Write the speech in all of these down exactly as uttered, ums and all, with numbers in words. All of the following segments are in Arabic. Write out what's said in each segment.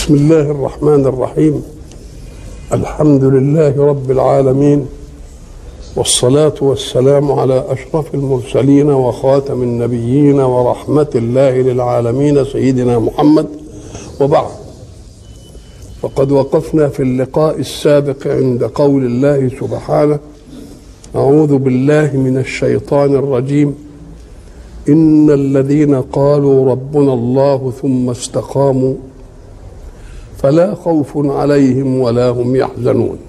بسم الله الرحمن الرحيم. الحمد لله رب العالمين، والصلاة والسلام على أشرف المرسلين وخاتم النبيين ورحمة الله للعالمين سيدنا محمد. وبعد، فقد وقفنا في اللقاء السابق عند قول الله سبحانه: أعوذ بالله من الشيطان الرجيم، إن الذين قالوا ربنا الله ثم استقاموا فلا خوف عليهم ولا هم يحزنون.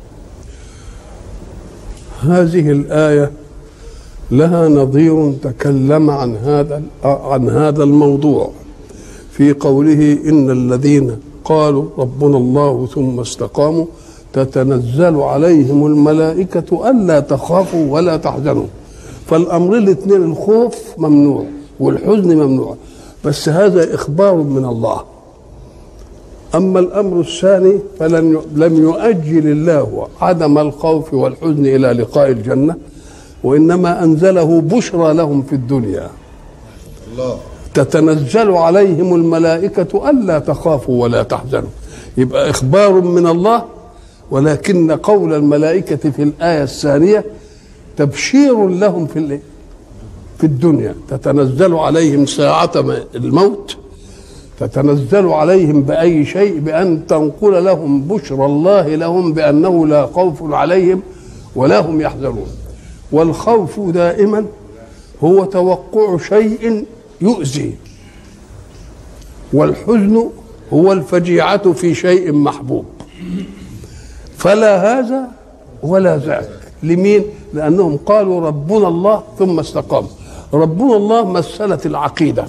هذه الآية لها نظير تكلم عن هذا عن هذا الموضوع في قوله: إن الذين قالوا ربنا الله ثم استقاموا تتنزل عليهم الملائكة ألا تخافوا ولا تحزنوا. فالأمر الاثنين، الخوف ممنوع والحزن ممنوع، بس هذا إخبار من الله. أما الأمر الثاني فلم لم يؤجل الله عدم الخوف والحزن إلى لقاء الجنة، وإنما أنزله بشرى لهم في الدنيا. الله. تتنزل عليهم الملائكة ألا تخافوا ولا تحزنوا، يبقى إخبار من الله، ولكن قول الملائكة في الآية الثانية تبشير لهم في في الدنيا. تتنزل عليهم ساعة الموت، تتنزل عليهم بأي شيء؟ بأن تنقل لهم بشرى الله لهم بأنه لا خوف عليهم ولا هم يحزنون. والخوف دائما هو توقع شيء يؤذي، والحزن هو الفجيعة في شيء محبوب. فلا هذا ولا ذاك. لمين؟ لأنهم قالوا ربنا الله ثم استقاموا. ربنا الله مسألة العقيدة،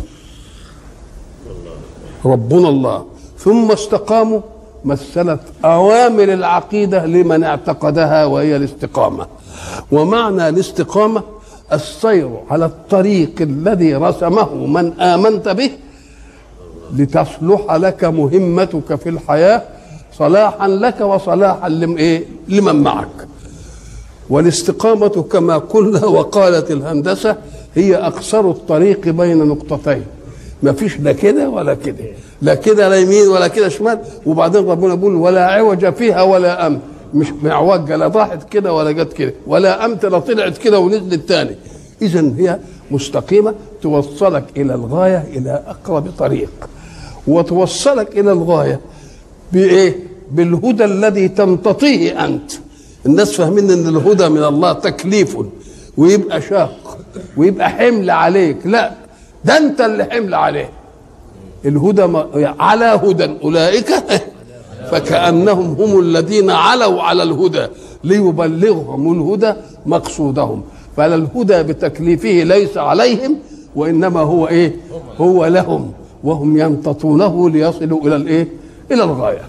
ربنا الله، ثم استقاموا مثلت أوامر العقيدة لمن اعتقدها وهي الاستقامة. ومعنى الاستقامة السير على الطريق الذي رسمه من آمنت به لتصلح لك مهمتك في الحياة صلاحا لك وصلاحا لمن معك. والاستقامة كما قلنا وقالت الهندسة هي أقصر الطريق بين نقطتين، ما فيش لا كده ولا كده، لا كده لا يمين ولا كده شمال. وبعدين ربنا بيقول: ولا عوج فيها ولا أمت، مش معوجة، لا راحت كده ولا جت كده، ولا أمت لا طلعت كده ونزلت تاني. إذن هي مستقيمة توصلك إلى الغاية، إلى أقرب طريق، وتوصلك إلى الغاية بإيه؟ بالهدى الذي تمتطيه أنت. الناس فاهمين إن الهدى من الله تكليف ويبقى شاق ويبقى حمل عليك. لا، ده انت اللي حمل عليه. الهدى على هدى اولئك فكأنهم هم الذين علوا على الهدى ليبلغهم الهدى مقصودهم. فلا الهدى بتكليفه ليس عليهم، وانما هو ايه؟ هو لهم، وهم يمتطونه ليصلوا الى الايه؟ الى الغايه.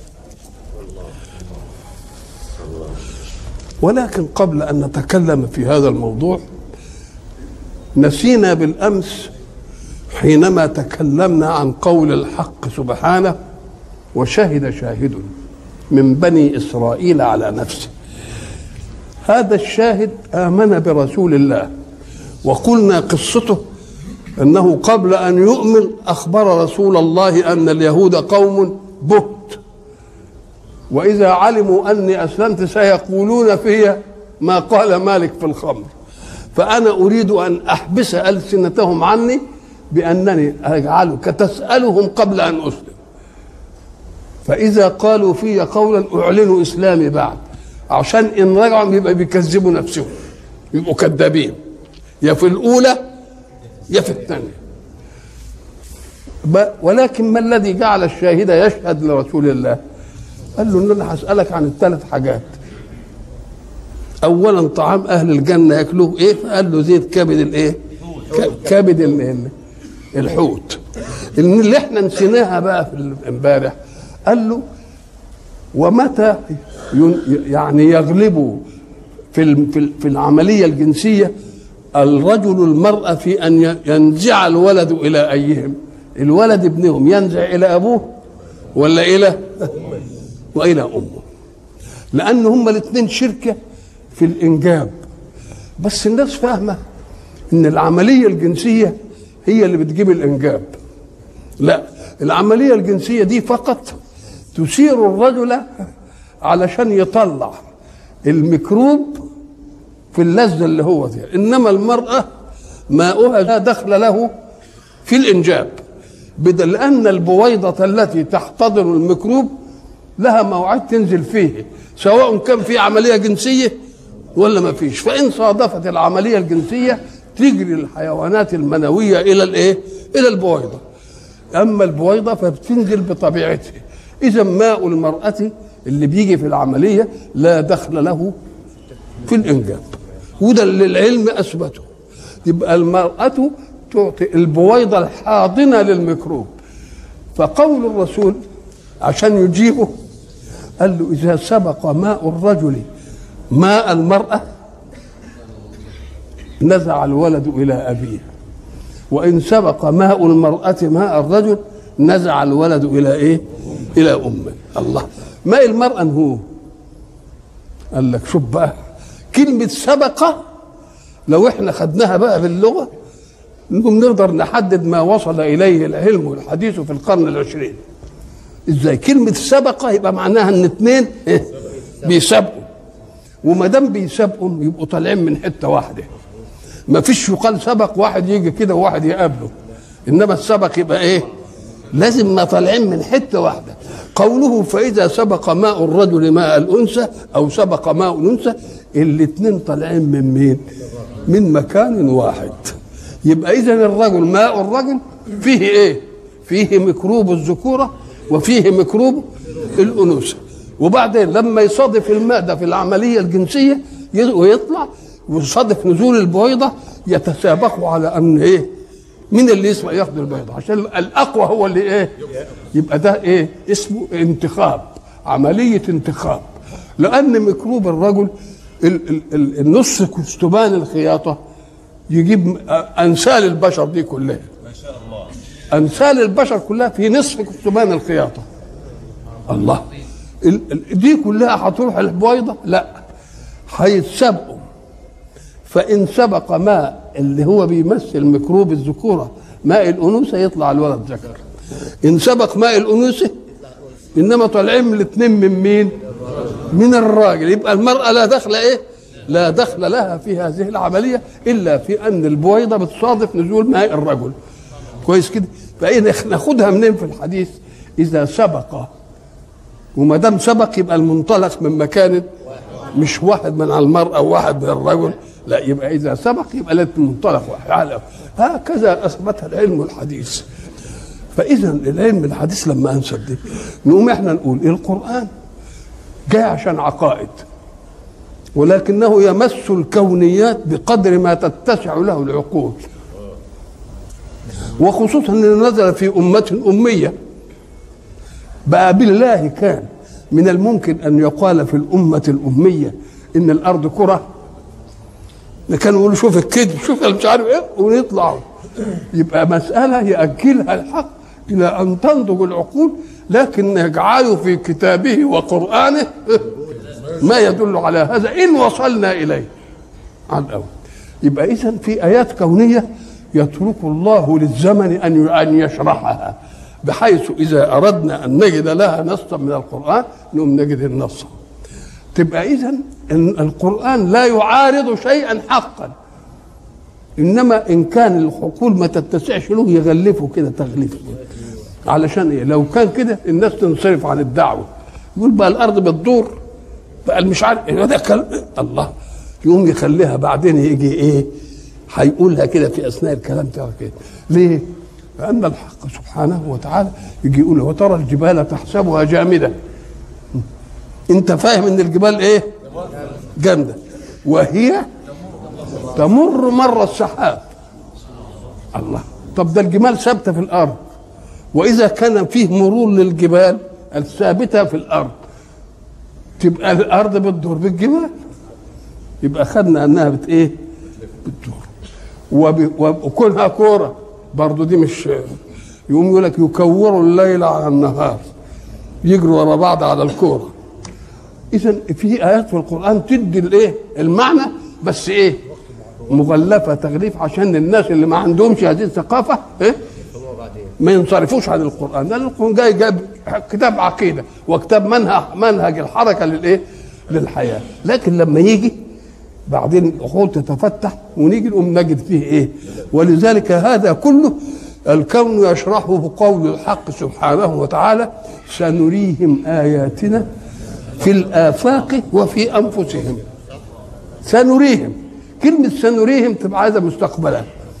ولكن قبل ان نتكلم في هذا الموضوع، نسينا بالامس حينما تكلمنا عن قول الحق سبحانه: وشهد شاهد من بني إسرائيل على نفسه. هذا الشاهد آمن برسول الله، وقلنا قصته أنه قبل أن يؤمن أخبر رسول الله أن اليهود قوم بهت، وإذا علموا أني أسلمت سيقولون في ما قال مالك في الخمر، فأنا أريد أن أحبس ألسنتهم عني بأنني أجعلك تسألهم قبل أن أسلم، فإذا قالوا في قولا أعلنوا إسلامي بعد، عشان إن رجعوا يبقى بيكذبوا نفسهم، يبقوا كذابين يا في الأولى يا في الثانية. ولكن ما الذي جعل الشاهد يشهد لرسول الله؟ قال له: إن أنا هسألك عن الثلاث حاجات. أولا، طعام أهل الجنة يأكلوه إيه؟ فقال له: زيت كبد الإيه؟ كبد الحوت. اللي احنا نسيناها بقى في امبارح، قال له: ومتى يعني يغلب في في العمليه الجنسيه الرجل المراه في ان ينزع الولد الى ايهم؟ الولد ابنهم ينزع الى ابوه ولا الى والى امه؟ لان هما الاثنين شركه في الانجاب. بس الناس فاهمه ان العمليه الجنسيه هي اللي بتجيب الانجاب. لا، العملية الجنسية دي فقط تثير الرجل علشان يطلع الميكروب في اللذة اللي هو فيها، إنما المرأة ماؤها لا دخل له في الإنجاب، بدل أن البويضة التي تحتضن الميكروب لها موعد تنزل فيه سواء كان في عملية جنسية ولا ما فيش. فإن صادفت العملية الجنسية تجري الحيوانات المنوية إلى الإيه؟ إلى البويضة. أما البويضة فبتنزل بطبيعتها. إذا ماء المرأة اللي بيجي في العملية لا دخل له في الإنجاب، وده اللي العلم أثبته. يبقى المرأة تعطي البويضة الحاضنة للميكروب. فقول الرسول عشان يجيبه قال له إذا سبق ماء الرجل ماء المرأة نزع الولد إلى أبيه، وإن سبق ماء المرأة ماء الرجل نزع الولد إلى إيه؟ إلى أمه. الله، ماء المرأة هو قال لك شوف بقى كلمة سبق لو احنا خدناها بقى باللغة نقوم نقدر نحدد ما وصل إليه العلم والحديث في القرن العشرين. ازاي كلمة سبق يبقى معناها ان اتنين إيه؟ بيسابقوا، وما دام بيسابقوا يبقوا طالعين من حتة واحدة. ما فيش يقال سبق واحد يجي كده وواحد يقابله، انما السبق يبقى ايه؟ لازم ما طالعين من حتة واحدة. قوله فإذا سبق ماء الرجل ماء الأنثى أو سبق ماء الأنثى الاتنين طالعين من مين؟ من مكان واحد. يبقى إذن الرجل ماء الرجل فيه إيه؟ فيه ميكروب الذكورة وفيه ميكروب الأنوثة. وبعدين لما يصادف الماء ده في العملية الجنسية ويطلع ويصادف نزول البويضة يتسابقوا على أن إيه؟ مين اللي يسمع ياخد البيضة عشان الأقوى هو اللي إيه؟ يبقى ده إيه؟ اسمه انتخاب، عملية انتخاب. لأن ميكروب الرجل النص كستبان الخياطة يجيب أنسال البشر دي كلها، ما شاء الله، أنسال البشر كلها في نصف كستبان الخياطة. الله، دي كلها هتروح البويضة؟ لا، هيتسابقوا. فإن سبق ماء اللي هو بيمثل ميكروب الذكورة ماء الأنوثة يطلع الولد ذكر. إن سبق ماء الأنوثة إنما طالعين من الاثنين من مين؟ من الراجل. يبقى المرأة لا دخل إيه؟ لا دخل لها في هذه العملية إلا في أن البويضة بتصادف نزول ماء الرجل. كويس كده؟ فإن ناخدها منين في الحديث؟ إذا سبق، وما دام سبق يبقى المنطلق من مكان مش واحد من المرأة وواحد من الرجل، لا، يبقى إذا سبق يبقى لا منطلق واحد. هكذا أثبتها العلم الحديث. فإذا العلم الحديث لما أنسب دي نقوم إحنا نقول القرآن جاء عشان عقائد، ولكنه يمس الكونيات بقدر ما تتسع له العقول، وخصوصا أنه نزل في أمة أمية. بقى بالله كان من الممكن أن يقال في الأمة الأمية إن الأرض كرة؟ كانوا يقولوا شوف الكذب، شوف مش عارف إيه، ونطلعوا. يبقى مسألة يأجلها الحق إلى أن تنضج العقول، لكن يجعله في كتابه وقرآنه ما يدل على هذا إن وصلنا إليه عن الأول. يبقى إذن في آيات كونية يترك الله للزمن أن أن يشرحها، بحيث إذا أردنا أن نجد لها نصا من القرآن نقوم نجد النص. تبقى إذن القرآن لا يعارض شيئا حقا، إنما إن كان الحقول ما تتسعش له يغلفه كده تغليف. علشان إيه؟ لو كان كده الناس تنصرف عن الدعوة، يقول بقى الأرض بتدور، بقى مش عارف إيه ده كلام الله، يقوم يخليها بعدين يجي إيه؟ هيقولها كده في أثناء الكلام بتاعه كده. ليه؟ لأن الحق سبحانه وتعالى يجي يقول وترى الجبال تحسبها جامدة. أنت فاهم إن الجبال إيه؟ جامدة، وهي تمر مر السحاب. الله، طب ده الجمال ثابتة في الأرض، وإذا كان فيه مرور للجبال الثابتة في الأرض تبقى الأرض بتدور بالجبال. يبقى خدنا أنها بت إيه؟ بتدور. وكونها كورة برضو دي مش، يقوم يقول لك يكوروا الليل على النهار، يجروا ورا بعض على الكورة. إذن في آيات في القرآن تدي الإيه؟ المعنى، بس إيه؟ مغلفة تغليف عشان الناس اللي ما عندهمش هذه الثقافة إيه؟ ما ينصرفوش عن القرآن، لأن القرآن جاي جاب كتاب عقيدة وكتاب منهج منهج الحركة للإيه؟ للحياة. لكن لما يجي بعدين العقول تتفتح ونيجي نقوم نجد فيه إيه؟ ولذلك هذا كله الكون يشرحه بقول الحق سبحانه وتعالى: سنريهم آياتنا في الآفاق وفي أنفسهم. سنريهم، كلمة سنريهم تبقى عايزة مستقبلا،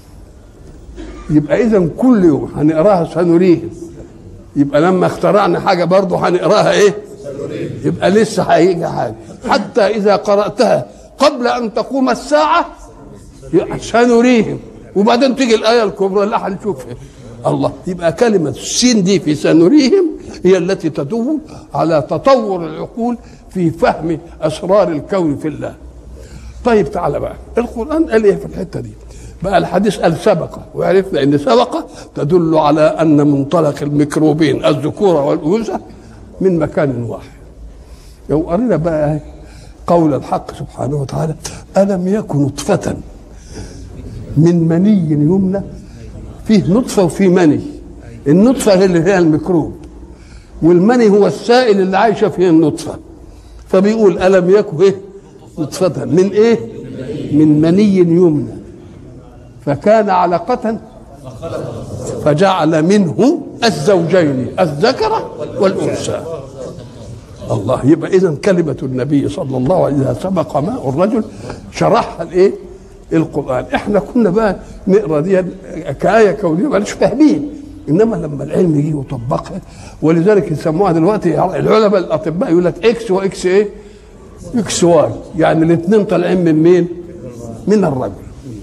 يبقى إذن كل يوم هنقراها سنريهم، يبقى لما اخترعنا حاجة برضه هنقراها إيه؟ يبقى لسه هيجي حاجة، حتى إذا قرأتها قبل أن تقوم الساعة سنريهم، وبعدين تيجي الآية الكبرى اللي هنشوفها. الله، يبقى كلمة السين دي في سنريهم هي التي تدل على تطور العقول في فهم أسرار الكون في الله. طيب تعالى بقى، القرآن قال إيه في الحتة دي؟ بقى الحديث قال سبق، وعرفنا إن سبق تدل على أن منطلق الميكروبين الذكورة والأنوثة من مكان واحد. لو قرينا بقى قول الحق سبحانه وتعالى: ألم يكن نطفة من مني يمنى. فيه نطفة وفيه مني، النطفة هي اللي هي الميكروب، والمني هو السائل اللي عايشة فيه النطفة. فبيقول ألم يكن إيه؟ نطفة من إيه؟ من مني يمنى فكان علقة فجعل منه الزوجين الذكر والأنثى. الله، يبقى إذن كلمة النبي صلى الله عليه وسلم سبق ماء الرجل شرحها الإيه؟ القرآن. إحنا كنا بقى نقرأ دي كآية كونية مالش فاهمين، إنما لما العلم يجي وطبقها، ولذلك يسموها دلوقتي العلماء الأطباء يقول لك إكس وإكس إيه؟ إكس واي، يعني الاثنين طالعين من مين؟ من الرجل.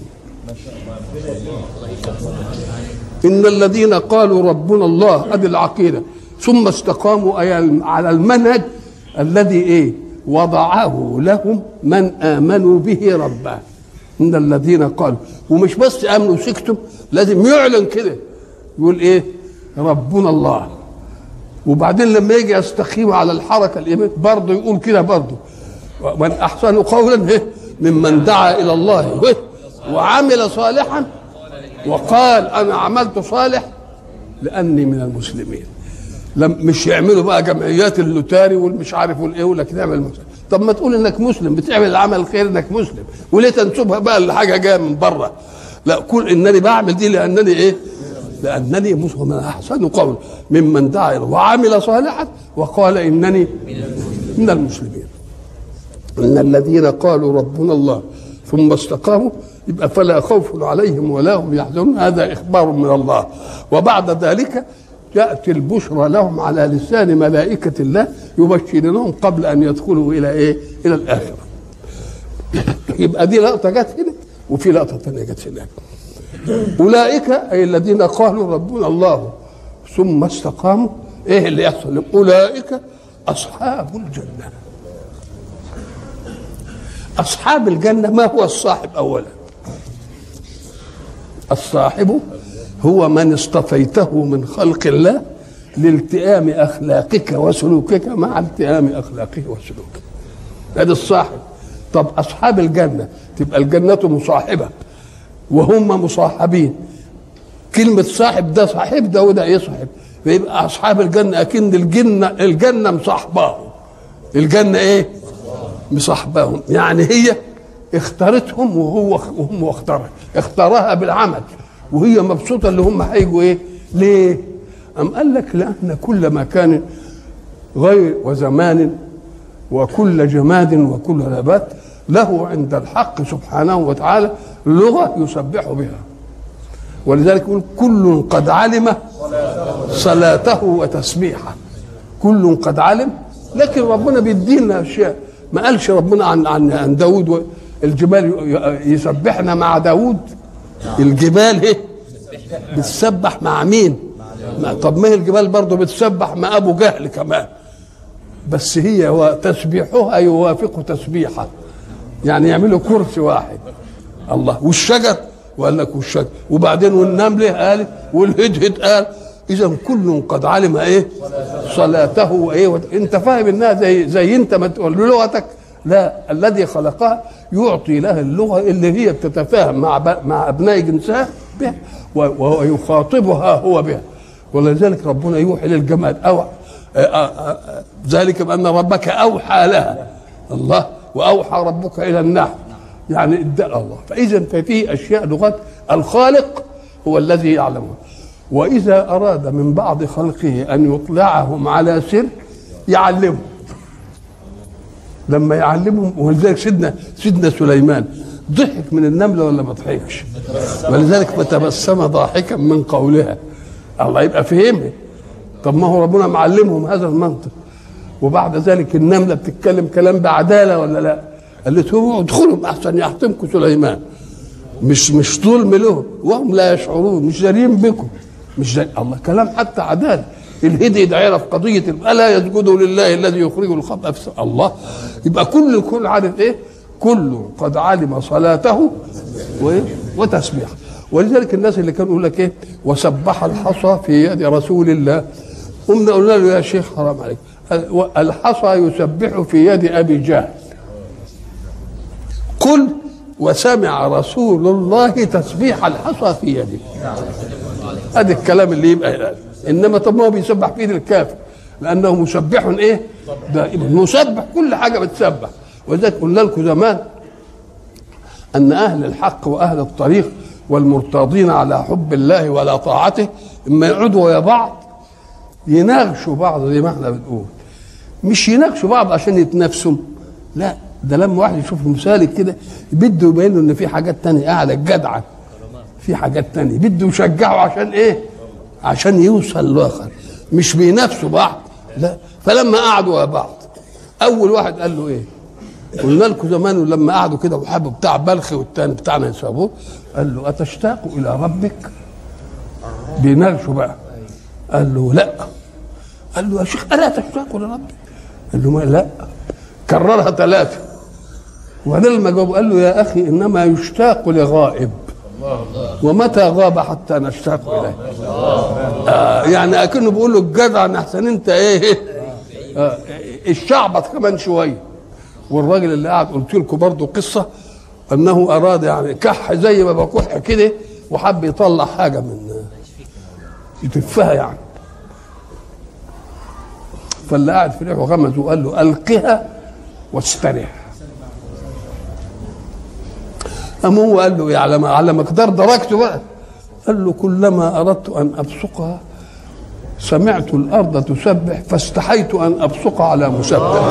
إن الذين قالوا ربنا الله، أدي العقيدة، ثم استقاموا على المنهج الذي إيه؟ وضعه لهم من آمنوا به ربا. إن الذين قالوا، ومش بس آمنوا سكتوا، لازم يعلن كده، يقول إيه؟ ربنا الله. وبعدين لما يجي يستقيم على الحركة الإيمان برضه يقول كده برضه: من أحسن قولا ممن دعا إلى الله وعمل صالحا وقال أنا عملت صالح لأني من المسلمين. لم مش يعملوا بقى جمعيات اللوتاري والمش عارف والايه ولا كده يعمل مسلم. طب ما تقول انك مسلم، بتعمل العمل الخير انك مسلم، وليه تنسبها بقى لحاجه جايه من بره؟ لا، قول انني بعمل دي لانني ايه؟ لانني مسلم. احسن قول ممن دعا وعمل صالحا وقال انني من المسلمين. ان الذين قالوا ربنا الله ثم استقاموا، يبقى فلا خوف عليهم ولا هم يحزنون، هذا اخبار من الله. وبعد ذلك يأتي البشرى لهم على لسان ملائكة الله يبشرونهم قبل أن يدخلوا إلى إيه؟ إلى الآخرة. يبقى دي لقطة جت هنا وفي لقطة ثانية جت هناك. أولئك أي الذين قالوا ربنا الله ثم استقاموا، إيه اللي يحصل؟ أولئك أصحاب الجنة. أصحاب الجنة ما هو الصاحب أولا؟ الصاحب هو من اصطفيته من خلق الله لالتئام أخلاقك وسلوكك مع التئام أخلاقه وسلوكه. هذا الصاحب. طب أصحاب الجنة تبقى الجنة مصاحبة وهم مصاحبين. كلمة صاحب ده صاحب ده وده يصاحب، فيبقى أصحاب الجنة أكن الجنة الجنة مصاحباهم. الجنة إيه؟ مصاحباهم، يعني هي اختارتهم وهو وهم اختارها، اختارها بالعمل وهي مبسوطه اللي هم هيجوا ايه؟ ليه؟ أم قال لك لأن كل مكان غير وزمان وكل جماد وكل نبات له عند الحق سبحانه وتعالى لغة يسبح بها. ولذلك يقول كل قد علم صلاته وتسبيحه. كل قد علم، لكن ربنا بيدينا أشياء. ما قالش ربنا عن عن عن داود الجبال يسبحنا مع داود. الجبال ايه؟ بتسبح مع مين؟ طب ما هي الجبال برضه بتسبح مع ابو جهل كمان، بس هي وتسبيحها يوافق تسبيحه، يعني يعملوا كرسي واحد. الله. والشجر وقال لك والشجر، وبعدين والنمله قال والهدهد قال. اذا كل قد علم ايه؟ صلاته وايه و... انت فاهم انها زي زي انت ما تقول لغتك؟ لا، الذي خلقها يعطي لها اللغه اللي هي بتتفاهم مع ب... مع ابناء جنسها بها ويخاطبها هو بها. ولذلك ربنا يوحي للجماد أو ذلك بأن ربك أوحى لها الله وأوحى ربك إلى النحل يعني ادعى الله. فإذا ففيه أشياء لغات الخالق هو الذي يعلمها، وإذا أراد من بعض خلقه أن يطلعهم على سر يعلمهم لما يعلمهم. ولذلك سيدنا سيدنا سليمان ضحك من النملة ولا ما ضحكش؟ ولذلك فتبسم ضاحكا من قولها. الله يبقى فهمه. طب ما هو ربنا معلمهم هذا المنطق. وبعد ذلك النملة بتتكلم كلام بعدالة ولا لا؟ قالت له ادخلهم احسن يحطمكم سليمان. مش مش ظلم لهم وهم لا يشعرون، مش دارين بكم، مش دارين. الله كلام حتى عداله. الهدي دايره في قضيه الا يسجدوا لله الذي يخرج الخبء في الله. يبقى كل الكل عارف ايه؟ كل قد علم صلاته وتسبيحه. ولذلك الناس اللي كانوا يقول لك ايه وسبح الحصى في يد رسول الله، قمنا قلنا له يا شيخ حرام عليك، الحصى يسبح في يد ابي جهل. قل وسمع رسول الله تسبيح الحصى في يده. هذا الكلام اللي يبقى الآن. انما طب ما هو بيسبح في ايد الكافر لانه مسبح ايه دائما، مسبح كل حاجه بتسبح. ولذلك قلنا لكم زمان ان اهل الحق واهل الطريق والمرتاضين على حب الله ولا طاعته اما يقعدوا ويا بعض يناقشوا بعض زي ما احنا بنقول، مش يناقشوا بعض عشان يتنافسوا، لا، ده لما واحد يشوف مسالك كده بده يبين له ان في حاجات تانية اعلى الجدعه، في حاجات تانية بده يشجعه عشان ايه؟ عشان يوصل لاخر، مش بينافسوا بعض، لا. فلما قعدوا مع بعض اول واحد قال له ايه؟ قلنا لكم زمان لما قعدوا كده وحبوا بتاع بلخي والتاني بتاعنا يسابوه، قال له اتشتاق الى ربك؟ بيناقشوا بقى. قال له لا. قال له يا شيخ الا تشتاق الى ربك؟ قال له ما لا. كررها ثلاثه وبعدين لما جاوب قال له يا اخي انما يشتاق لغائب، ومتى غاب حتى نشتاق اليه. آه يعني اكنه بيقول له الجدع احسن انت ايه آه الشعبط كمان شويه. والراجل اللي قاعد قلت لكم برضه قصه انه اراد يعني كح زي ما بكح كده وحب يطلع حاجه من يتفها يعني، فاللي قاعد في ريحه غمز وقال له القها واستريح. أم هو قال له على على مقدار درجته بقى. قال له كلما أردت أن أبصقها سمعت الأرض تسبح فاستحيت أن أبصق على مسبح.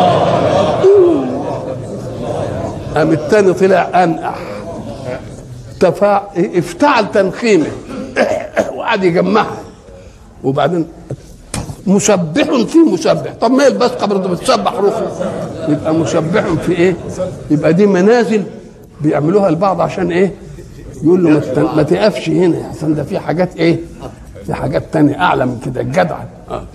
قام التاني طلع أنقح تفاع افتعل تنخيمه وقعد يجمعها وبعدين مسبح في مسبح. طب ما البصقه برضه بتسبح روحه، يبقى مسبح في ايه؟ يبقى دي منازل بيعملوها البعض عشان ايه؟ يقول له ما تقفش هنا عشان ده في حاجات ايه؟ في حاجات تانية اعلى من كده الجدع. آه.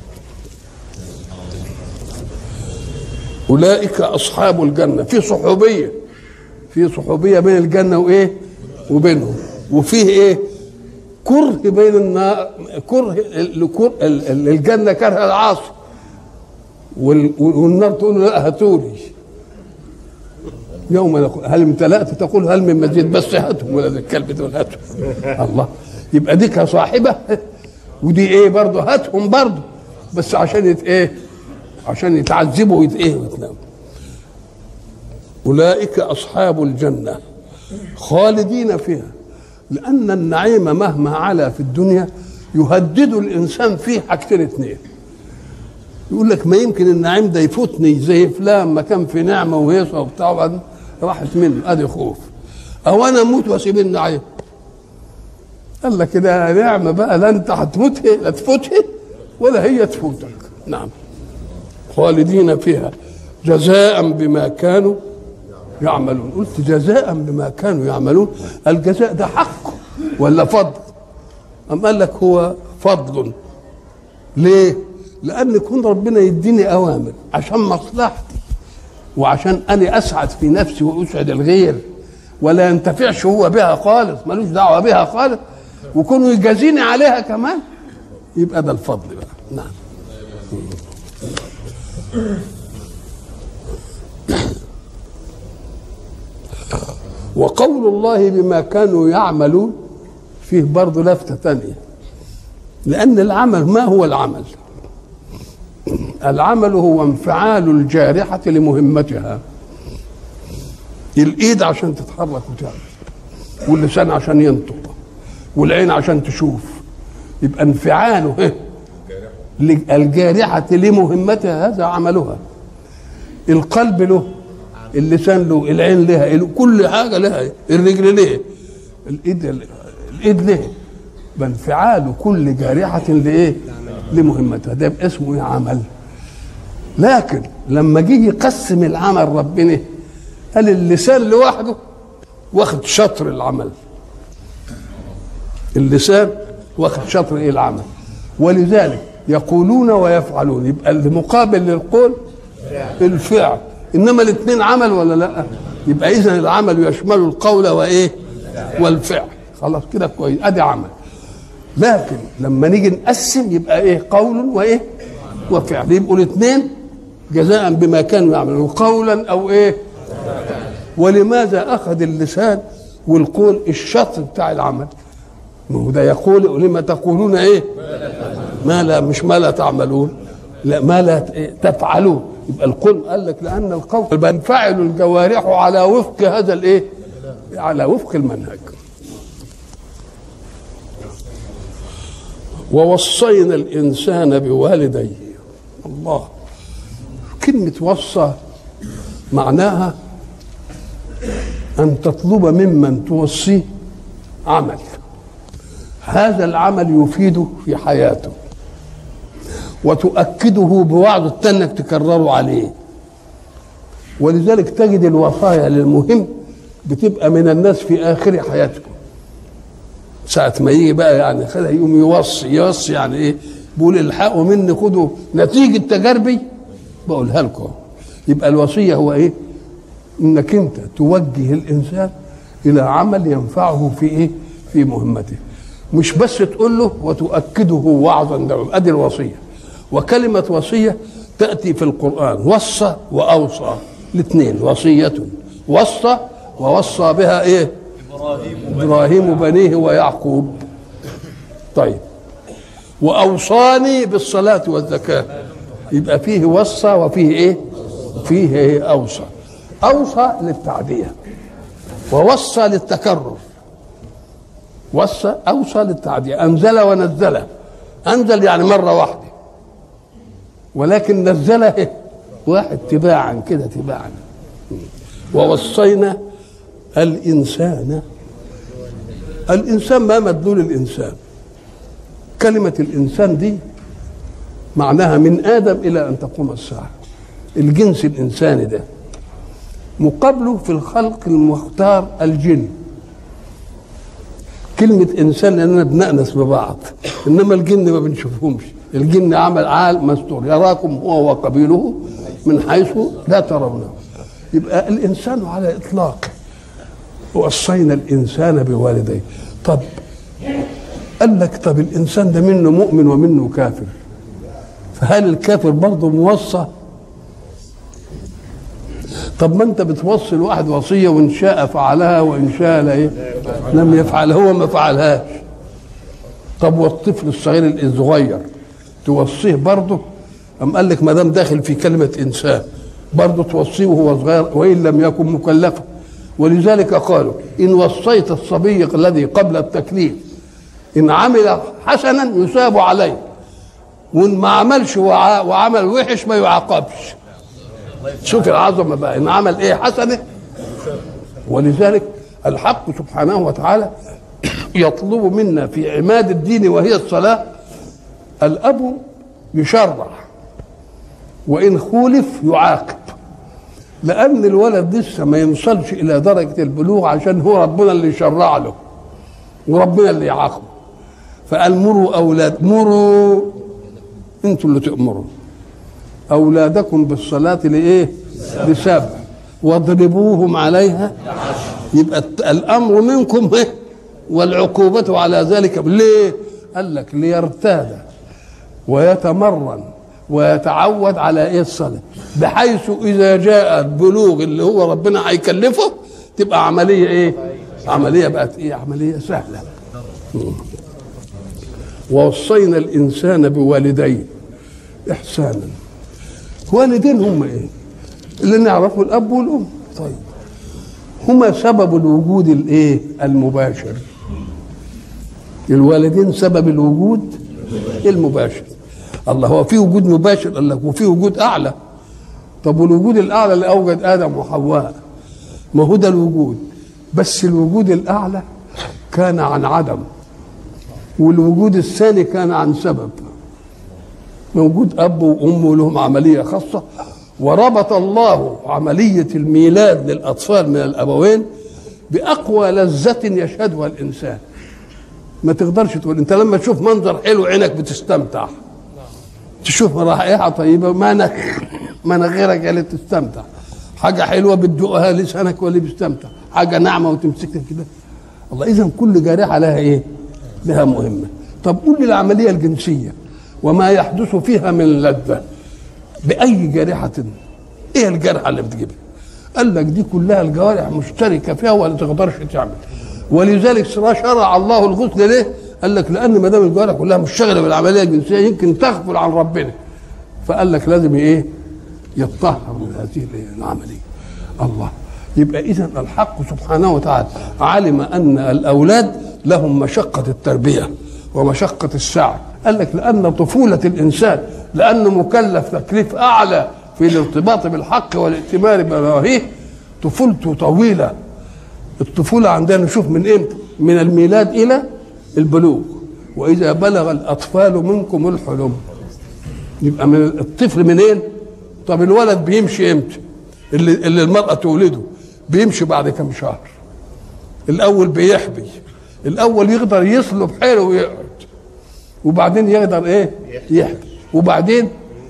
اولئك اصحاب الجنه. في صحوبيه، في صحوبيه بين الجنه وايه؟ وبينهم. وفيه ايه؟ كره بين النار، كره الجنه كره العاصي والنار تقول له لا هاتولي. يوم نقول هل امتلأت تقول هل من مزيد، بس هاتهم ولا الكلب تقول هاتهم. الله يبقى دي كصاحبه ودي ايه برضه هاتهم برضه بس عشان يت ايه؟ عشان يتعذبوا ويت ايه ويتناموا. اولئك اصحاب الجنه خالدين فيها، لأن النعيم مهما علا في الدنيا يهدد الإنسان فيه حاجتين اتنين. يقول لك ما يمكن النعيم ده يفوتني زي فلان ما كان في نعمة وهيصة وبتاع وبعدين راحت منه، أدي خوف. أو أنا أموت وأسيب النعيم. قال لك كده نعمة بقى لا أنت هتموتها لا تفوتها ولا هي تفوتك. نعم خالدين فيها جزاء بما كانوا يعملون. قلت جزاء بما كانوا يعملون، الجزاء ده حق ولا فضل؟ أم قال لك هو فضل. ليه؟ لأن يكون ربنا يديني أوامر عشان مصلحتي وعشان أنا أسعد في نفسي وأسعد الغير ولا ينتفعش هو بها خالص، ملوش دعوة بها خالص، وكونوا يجازيني عليها كمان، يبقى ده الفضل بقى. نعم. وقول الله بما كانوا يعملون فيه برضه لفتة ثانية. لأن العمل ما هو العمل؟ العمل هو انفعال الجارحة لمهمتها. الإيد عشان تتحرك وتعمل، واللسان عشان ينطق، والعين عشان تشوف. يبقى انفعاله الجارحة لمهمتها هذا عملها. القلب له، اللسان له، العين لها، كل حاجة لها، الرجل ليه، الإيد الإيد ليه. بانفعال كل جارحة لإيه؟ لمهمتها. ده اسمه إيه؟ عمل. لكن لما جه يقسم العمل ربنا قال اللسان لوحده واخد شطر العمل. اللسان واخد شطر ايه؟ العمل. ولذلك يقولون ويفعلون، يبقى المقابل للقول الفعل، انما الاثنين عمل ولا لا؟ يبقى اذا العمل يشمل القول وايه؟ والفعل. خلاص كده كويس، ادي عمل. لكن لما نيجي نقسم يبقى ايه؟ قول وايه؟ وفعل. يبقوا الاثنين جزاء بما كانوا يعملون، قولا او ايه؟ ولماذا اخذ اللسان والقول الشطر بتاع العمل؟ ما هو ده يقول لما تقولون ايه؟ ما لا، مش ما لا تعملون، لا ما لا تفعلون. يبقى القول قال لك لان القول بينفعل الجوارح على وفق هذا الايه؟ على وفق المنهج. ووصينا الانسان بوالديه. الله، كلمه وصى معناها ان تطلب ممن توصيه عمل، هذا العمل يفيده في حياته وتؤكده بوعد التانك تكرره عليه. ولذلك تجد الوصايا للمهم بتبقى من الناس في اخر حياتهم، ساعة ما يجي بقى يعني خلها يقوم يوصي. يوصي يعني ايه؟ بيقول الحقوا مني، خدوا نتيجة تجاربي بقولها لكم. يبقى الوصية هو ايه؟ انك انت توجه الانسان الى عمل ينفعه في ايه؟ في مهمته، مش بس تقول له وتؤكده وعظا له. ادي الوصية. وكلمة وصية تأتي في القرآن وصى وأوصى، الاثنين وصية. وصى ووصى بها ايه؟ إبراهيم بنيه ويعقوب. طيب، وأوصاني بالصلاة والزكاة، يبقى فيه وصى وفيه ايه؟ فيه ايه؟ أوصى. أوصى للتعدية ووصى للتكرر. وصى أوصى للتعدية. أنزل ونزل. أنزل يعني مرة واحدة، ولكن نزله واحد تباعا كده تباعا. ووصينا الإنسان. الإنسان ما مدلول الإنسان؟ كلمة الإنسان دي معناها من آدم إلى أن تقوم الساعة. الجنس الإنساني ده مقابله في الخلق المختار الجن. كلمة إنسان لأننا بنأنس ببعض، إنما الجن ما بنشوفهمش. الجن عمل عال مستور، يراكم هو وقبيله من حيث لا ترونه. يبقى الإنسان على إطلاق. ووصينا الإنسان بوالديه. طب قال لك طب الإنسان ده منه مؤمن ومنه كافر، فهل الكافر برضه موصى؟ طب ما انت بتوصي الواحد وصيه وان شاء فعلها وان شاء لا ايه؟ لم يفعل، هو ما فعلهاش. طب والطفل الصغير الصغير توصيه برضه؟ أم قال لك ما دام داخل في كلمه انسان برضه توصيه وهو صغير وان لم يكن مكلفا. ولذلك قالوا ان وصيت الصبي الذي قبل التكليف ان عمل حسنا يثاب عليه، وان ما عملش وعمل وحش ما يعاقبش. شوف العظمه بقى، ان عمل ايه؟ حسنه. ولذلك الحق سبحانه وتعالى يطلب منا في عماد الدين وهي الصلاه. الاب يشرع وان خولف يعاقب، لان الولد لسه ما يوصلش الى درجه البلوغ عشان هو ربنا اللي يشرع له وربنا اللي يعاقبه. فقال مروا اولاد، مروا انتوا اللي تأمروا أولادكم بالصلاة لإيه؟ لسبع واضربوهم عليها. يبقى الأمر منكم إيه؟ والعقوبة على ذلك. ليه؟ قال لك ليرتاد ويتمرن ويتعود على إيه؟ الصلاة، بحيث إذا جاء البلوغ اللي هو ربنا هيكلفه تبقى عملية إيه؟ عملية بقت إيه؟ عملية سهلة. ووصينا الإنسان بوالديه إحسانا. والدين هم إيه؟ اللي نعرفه الأب والأم. طيب هما سبب الوجود الإيه؟ المباشر. الوالدين سبب الوجود المباشر. الله هو في وجود مباشر، قال لك وفي وجود أعلى. طب والوجود الأعلى اللي أوجد آدم وحواء، ما هو ده الوجود، بس الوجود الأعلى كان عن عدم، والوجود الثاني كان عن سبب. موجود أب وأم لهم عملية خاصة، وربط الله عملية الميلاد للأطفال من الأبوين بأقوى لذة يشهدها الإنسان. ما تقدرش تقول انت لما تشوف منظر حلو عينك بتستمتع، تشوف رائحه طيبه مناخيرك اللي تستمتع، حاجه حلوه بتدوقها لسانك واللي بيستمتع، حاجه ناعمه وتمسكها كده. الله، اذا كل جارحه لها ايه؟ لها مهمه. طب قول لي العمليه الجنسيه وما يحدث فيها من لذه باي جارحه، ايه الجرحه اللي بتجيبها؟ قال لك دي كلها الجوارح مشتركه فيها ولا تقدرش تعمل. ولذلك شرع الله الغسل ليه؟ قال لك لان ما دام الجوارح كلها مشتغله بالعمليه الجنسيه يمكن تغفل عن ربنا، فقال لك لازم ايه؟ يتطهر من هذه العمليه. الله، يبقى اذا الحق سبحانه وتعالى علم ان الاولاد لهم مشقه التربيه ومشقه السعي. قال لك لان طفوله الانسان لانه مكلف تكليف اعلى في الارتباط بالحق والائتمان بنواهيه، طفولته طويله. الطفولة عندنا نشوف من امتى؟ من الميلاد إلى البلوغ. وإذا بلغ الأطفال منكم الحلم، يبقى من الطفل منين؟ طب الولد بيمشي امتى؟ اللي, اللي المرأة تولده بيمشي بعد كم شهر. الأول بيحبي، الأول يقدر يصلب حيله ويقعد، وبعدين يقدر إيه؟ يحبي، وبعدين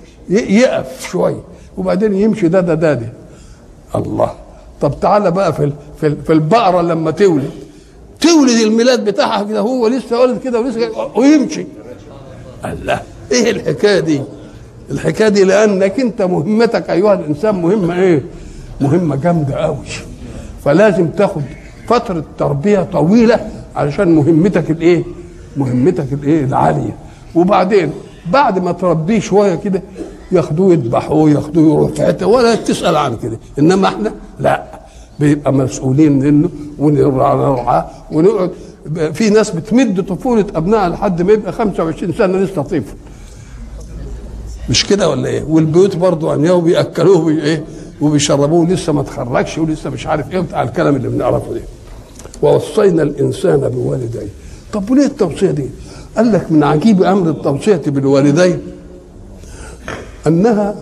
يقف شوية، وبعدين يمشي دادا دادي. الله، طب تعالى بقى في في في البقره لما تولد تولد الميلاد بتاعها كده، هو لسه ولد كده ولسه ويمشي. الله، ايه الحكايه دي؟ الحكايه دي لانك انت مهمتك ايها الانسان مهمه ايه؟ مهمه جامده قوي، فلازم تاخد فتره تربيه طويله علشان مهمتك الايه؟ مهمتك الايه؟ العاليه. وبعدين بعد ما تربيه شويه كده ياخدوه يذبحوه، ياخدوه يروح في حته ولا تسال عن كده. انما احنا لا، بيبقى مسؤولين منه ونرعاه ونقعد. في ناس بتمد طفوله ابنائها لحد ما يبقى خمسة وعشرين سنه لسه طفل، مش كده ولا ايه؟ والبيوت برضه عنياه وبياكلوه ايه وبيشربوه لسه ما اتخرجش ولسه مش عارف ايه بتاع الكلام اللي بنعرفه ده. ووصينا الانسان بوالديه. طب وليه التوصيه دي؟ قال لك من عجيب امر التوصيه بالوالدين انها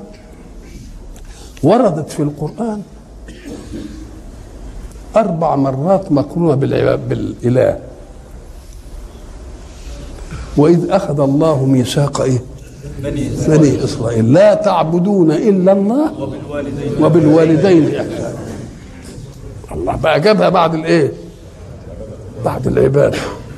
وردت في القران اربع مرات مقرونه بالاله. واذ اخذ الله ميثاق ايه؟ بني اسرائيل لا تعبدون الا الله وبالوالدين, وبالوالدين احسانا. الله بقى جابها بعد الايه؟ بعد العباده.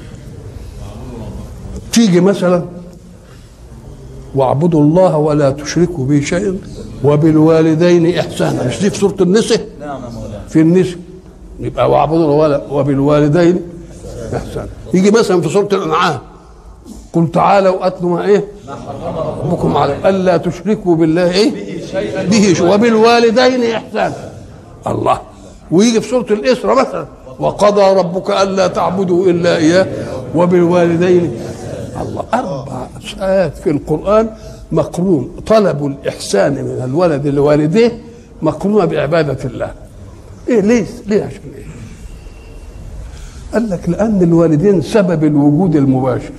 تيجي مثلا واعبدوا الله ولا تشركوا به شيئا وبالوالدين احسانا، مش دي في سوره النساء؟ نعم مولانا، في النساء يبقى واعبدوا الله وبالوالدين احسانا. يجي مثلا في سوره الانعام قل تعالوا اتلوا ما ايه؟ ربكم على الا تشركوا بالله ايه؟ به شيئا وبالوالدين احسانا. الله، ويجي في سوره الاسراء مثلا وقضى ربك الا تعبدوا الا اياه وبالوالدين. الله، اربع آيات في القرآن مقرون طلب الإحسان من الولد لوالديه مقرونة بعبادة الله. إيه ليه؟ ليه عشان إيه؟ قال لك لأن الوالدين سبب الوجود المباشر،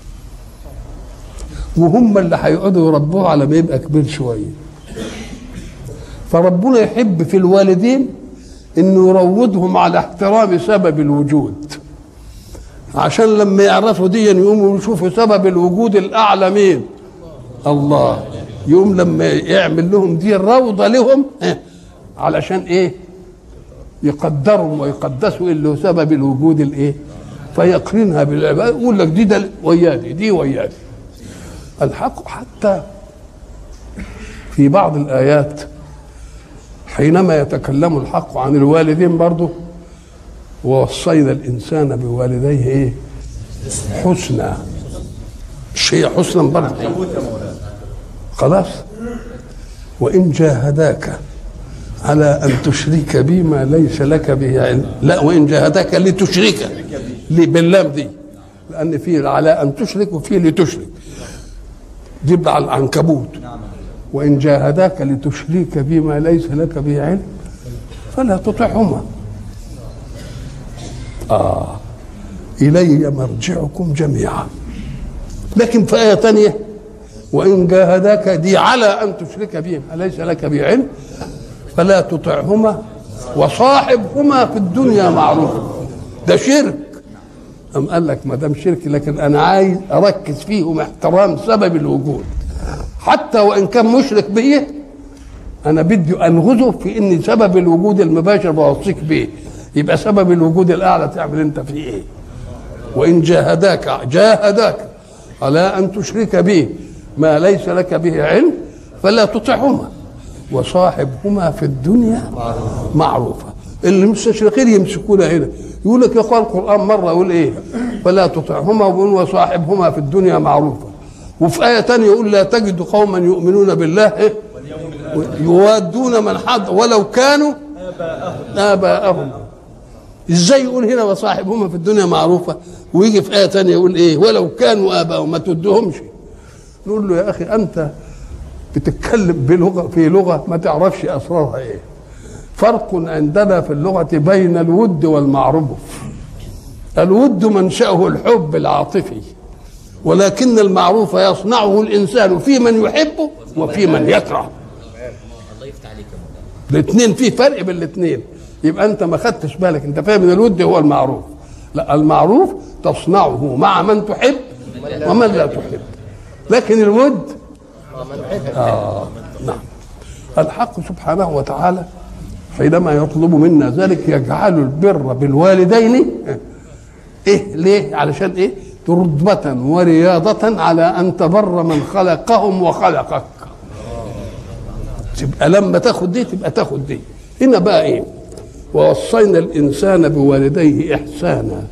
وهم اللي هيقعدوا يربوه على ما يبقى كبير شوية. فربنا يحب في الوالدين إنه يروضهم على احترام سبب الوجود، عشان لما يعرفوا دي يقوموا يشوفوا سبب الوجود الأعلى مين؟ الله. يوم لما يعمل لهم دي الروضة لهم علشان إيه؟ يقدرهم ويقدسوا اللي هو سبب الوجود الإيه؟ فيقرنها بالعبادة، يقول لك دي ده ويادي دي ويادي. الحق حتى في بعض الآيات حينما يتكلم الحق عن الوالدين برضه ووصينا الإنسان بوالديه إيه؟ حسنا. مش هي حسنا برضه؟ خلاص. وإن جاهداك على أن تشرك بي ما ليس لك به علم، لا، وإن جاهداك لتشرك لي باللام دي، لأن في على أن تشرك وفي لتشرك، دي على العنكبوت. وإن جاهداك لتشرك بي ما ليس لك به علم فلا تطعهما. آه إلي مرجعكم جميعا. لكن في آية ثانية وإن جاهداك دي على أن تشرك بهم أليس لك به علم فلا تطعهما وصاحبهما في الدنيا معروفا. ده شرك. أم قال لك ما دام شرك، لكن أنا عايز أركز فيهم احترام سبب الوجود، حتى وإن كان مشرك به أنا بدي أنغزه في إن سبب الوجود المباشر بوصيك به، يبقى سبب الوجود الأعلى تعمل أنت فيه إيه؟ وإن جاهداك جاهداك على أن تشرك به ما ليس لك به علم فلا تطعهما وصاحبهما في الدنيا معروفة. اللي المستشرقين يمسكونا هنا يقول لك يقال القرآن مرة يقول إيه؟ فلا تطعهما وصاحبهما في الدنيا معروفة، وفي آية تانية يقول لا تجد قوما يؤمنون بالله إيه؟ يوادون من حد ولو كانوا آباءهم. ازاي يقول هنا وصاحبهما في الدنيا معروفة ويجي في آية تانية يقول ايه ولو كانوا آباءهم؟ ما تدهمش. نقول له يا أخي أنت بتتكلم بلغة في لغة ما تعرفش أسرارها ايه. فرق عندنا في اللغة بين الود والمعروف. الود منشأه الحب العاطفي، ولكن المعروف يصنعه الإنسان في من يحبه وفي من يكره. الاثنين فيه فرق بين الاثنين. يبقى انت ما خدتش بالك، انت فاهم ان الود هو المعروف. لا، المعروف تصنعه مع من تحب ومن لا تحب، لكن الود آه نعم. الحق سبحانه وتعالى حينما يطلب منا ذلك يجعل البر بالوالدين ايه ليه؟ علشان ايه؟ رتبة ورياضة على ان تبر من خلقهم وخلقك. تبقى لما تاخد دي تبقى تاخد دي. هنا بقى ايه؟ ووصينا الانسان بوالديه احسانا.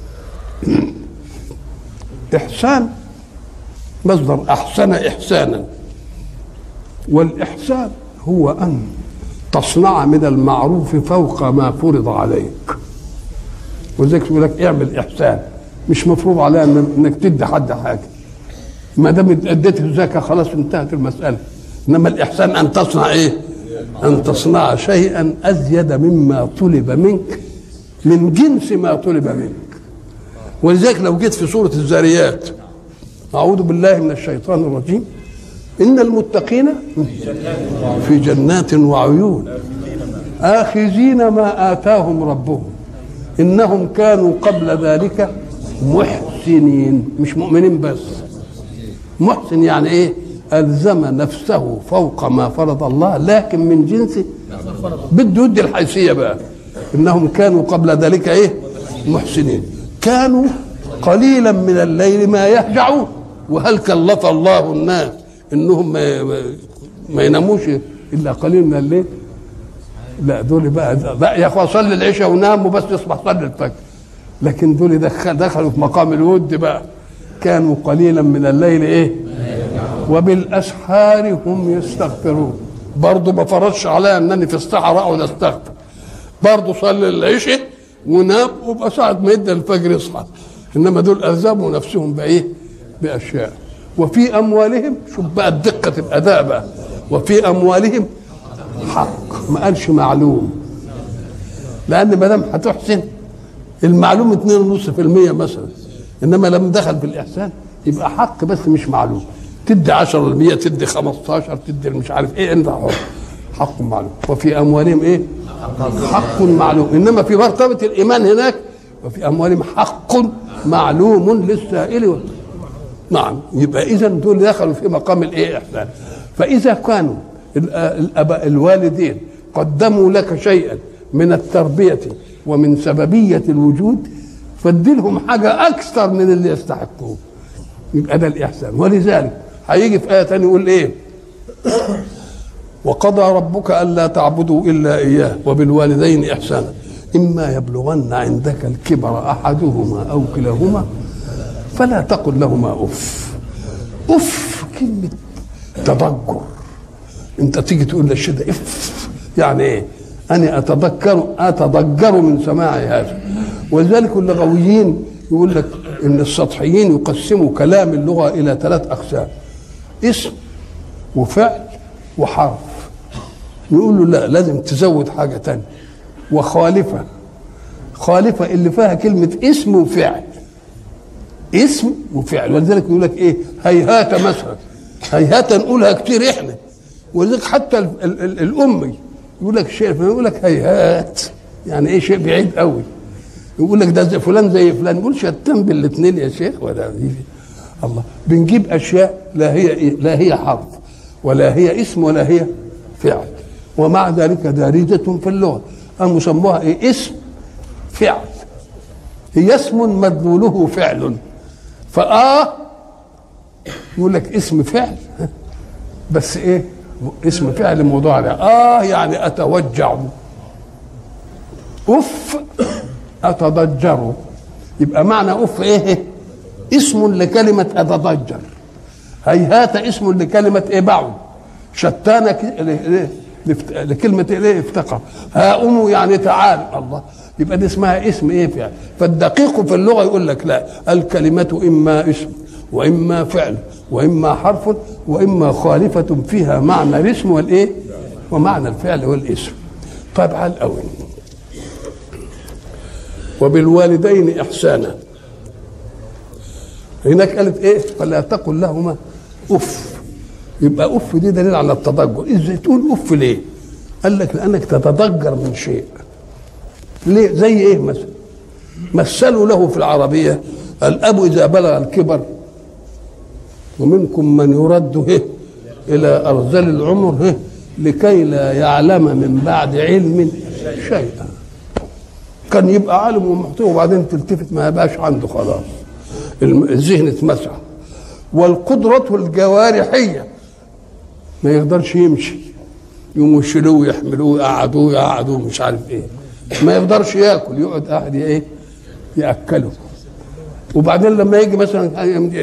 احسان مصدر احسن احسانا، والاحسان هو ان تصنع من المعروف فوق ما فرض عليك. وذلك يقول لك اعمل احسان، مش مفروض عليها انك تدي حد حاجه، ما دام اديت الزكاه خلاص انتهت المساله. انما الاحسان ان تصنع ايه؟ ان تصنع شيئا ازيد مما طلب منك من جنس ما طلب منك. ولذلك لو جيت في سوره الذاريات اعوذ بالله من الشيطان الرجيم ان المتقين في جنات وعيون آخذين ما آتاهم ربهم إنهم كانوا قبل ذلك محسنين. مش مؤمنين بس، محسن يعني إيه؟ ألزم نفسه فوق ما فرض الله لكن من جنسه، بده يدي الحيثية بقى. إنهم كانوا قبل ذلك إيه؟ محسنين، كانوا قليلا من الليل ما يهجعون. وهل كلف الله الناس إنهم ما, ما يناموش إلا قليل من الليل؟ لا، دول بقى, بقى يا اخوان صلي العشاء ونام وبس يصبح صلي الفجر. لكن دول دخل دخلوا في مقام الود بقى، كانوا قليلا من الليل ايه؟ وبالاسحار هم يستغفرون. برضه ما فرضش عليا انني في الصحراء اقعد استغفر، برضه صلي العشاء ونام وبقى ساعه ما يدى الفجر يصحى. انما دول الزموا نفسهم بايه؟ باشياء. وفي اموالهم، شوف بقى دقه الاداء بقى، وفي اموالهم حق، ما قالش معلوم، لان ما دام هتحسن المعلوم اتنين ونص في المية مثلا، انما لما دخل في الاحسان يبقى حق بس مش معلوم. تدي عشرة بالمية، تدي خمستاشر، تدي مش عارف ايه، انت حر. حق معلوم. وفي اموالهم ايه؟ حق معلوم. انما في مرتبه الايمان هناك وفي اموالهم حق معلوم للسائل و... نعم. يبقى اذا دول دخلوا في مقام الايه؟ احسان. فاذا كانوا الاباء الوالدين قدموا لك شيئا من التربيه ومن سببيه الوجود، فادلهم حاجه اكثر من اللي يستحقوه، يبقى ده الاحسان. ولذلك هيجي في ايه ثانيه يقول ايه؟ وقضى ربك الا تعبدوا الا اياه وبالوالدين احسانا اما يبلغن عندك الكبر احدهما او كلاهما فلا تقل لهما اف اف كلمه تضجر، انت تيجي تقول للشيء ده اف يعني ايه؟ انا اتذكر اتضجر من سماع هذا. ولذلك اللغويين يقول لك ان السطحيين يقسموا كلام اللغه الى ثلاث اقسام: اسم وفعل وحرف. نقول له لا، لازم تزود حاجه تانية، وخالفه. خالفه اللي فيها كلمه اسم وفعل، اسم وفعل. ولذلك يقول لك ايه؟ هيهات مثلا، هيهات نقولها كتير احنا. ولذلك حتى ال ال ال الامي يقول لك شيء، يقول لك هيهات يعني ايه؟ شيء بعيد قوي. يقول لك ده زي فلان زي فلان، يقول شتان بالاثنين يا شيخ ولا دي الله. بنجيب اشياء لا هي لا هي حرف ولا هي اسم ولا هي فعل، ومع ذلك دارجة في اللغة. قاموا سموها ايه؟ اسم فعل. هي اسم مدلوله فعل، فآه يقول لك اسم فعل بس ايه؟ اسم فعل موضوع عليه. اه يعني اتوجع، اف اتضجر. يبقى معنى اف ايه؟ اسم لكلمة اتضجر. هيهات اسم لكلمة ايه؟ بعد. شتانك لكلمة ايه؟ افتقر. هاؤم يعني تعال. الله، يبقى دي اسمها اسم ايه؟ فعل. فالدقيق في اللغة يقول لك لا، الكلمة اما اسم واما فعل واما حرف واما خالفة فيها معنى الاسم والايه؟ ومعنى الفعل والاسم. طبعا الاول وبالوالدين احسانا. هناك قالت ايه؟ فلا تقل لهما اف. يبقى اف دي دليل على التضجر. ازاي تقول اف ليه؟ قال لك لانك تتضجر من شيء. ليه؟ زي ايه مثلا؟ مثلوا له في العربيه: الاب اذا بلغ الكبر ومنكم من يرد هه الى ارذل العمر هه لكي لا يعلم من بعد علم شيئا. كان يبقى عالم ومحتوى وبعدين تلتفت ما يبقاش عنده خلاص، الذهن اتمسح. والقدرة الجوارحية ما يقدرش يمشي، يقوموا يشيلوه يحملوه يقعدوه يقعدوه مش عارف ايه. ما يقدرش ياكل، يقعد قاعد ايه؟ ياكله. وبعدين لما يجي مثلا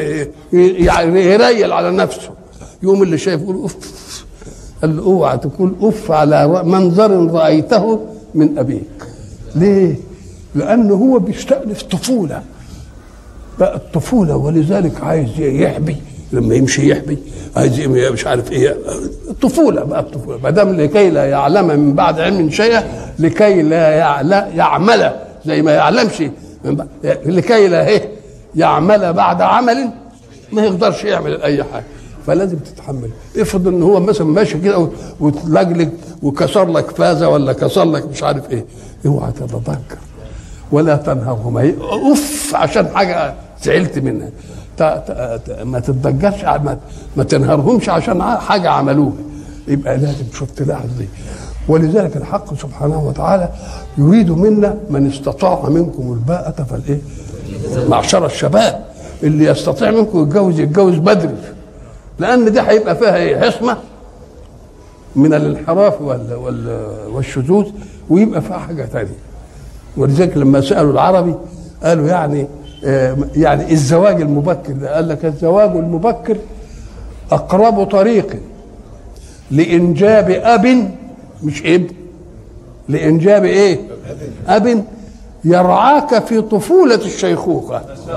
يريل على نفسه، يقوم اللي شايف يقول اف. قال له اوعى تقول اف على منظر رايته من ابيك. ليه؟ لانه هو بيستأنف طفوله بقى الطفوله، ولذلك عايز يحبي، لما يمشي يحبي، عايز مش عارف ايه. الطفوله بقى الطفوله ما دام لكي لا يعلم من بعد علم شيئا، لكي لا يعمل زي ما يعلمش من بعد، لكي لا ايه؟ يعمل بعد عمل ما يقدرش يعمل اي حاجه. فلازم تتحمل. افرض ان هو مثلا ماشي كده وتلجلج وكسر لك فازه ولا كسر لك مش عارف ايه، اوعى تتذكر ولا تنهرهما اوف عشان حاجه زعلت منها. ما تتضجرش، ما تنهرهمش عشان حاجه عملوها. يبقى لازم شوف تلاحظ دي. ولذلك الحق سبحانه وتعالى يريد منا من استطاع منكم الباءة فالايه؟ معشر الشباب اللي يستطيع منكم يتجوز يتجوز بدري، لان دي هيبقى فيها ايه؟ حصمه من الانحراف وال وال والشذوذ، ويبقى فيها حاجه ثانيه. ولذلك لما سالوا العربي قالوا يعني آه يعني الزواج المبكر ده، قال لك الزواج المبكر اقرب طريق لانجاب اب مش ابن، لانجاب ايه؟ اب يرعاك في طفوله الشيخوخه.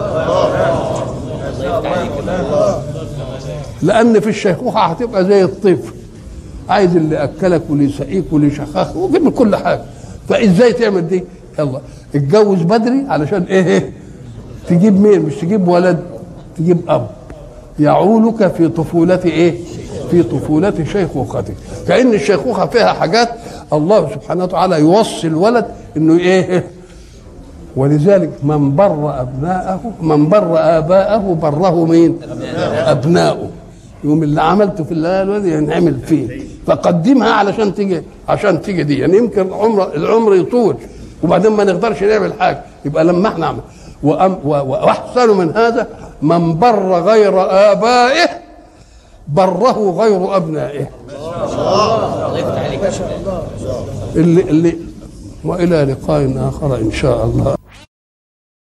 لان في الشيخوخه هتبقى زي الطفل، عايز اللي اكلك واللي يسقيك واللي يشخخك وجيب كل حاجه. فازاي تعمل دي؟ يلا اتجوز بدري علشان ايه؟ تجيب مين؟ مش تجيب ولد، تجيب اب يعولك في طفولة ايه؟ في طفولة شيخوختك. كأن الشيخوخة فيها حاجات الله سبحانه وتعالى يوصي الولد انه ايه؟ ولذلك من بر ابناءه من بر اباءه بره مين؟ ابناؤه. يوم اللي عملته في الولد ينعمل فيه، فقدمها علشان تيجي عشان تيجي دي. يعني يمكن العمر العمر يطول وبعدين ما نقدرش نعمل حاجه، يبقى لما احنا نعمل. واحسن من هذا من بر غير آبائه بره غير أبنائه. اللي اللي وإلى لقاء آخر إن شاء الله.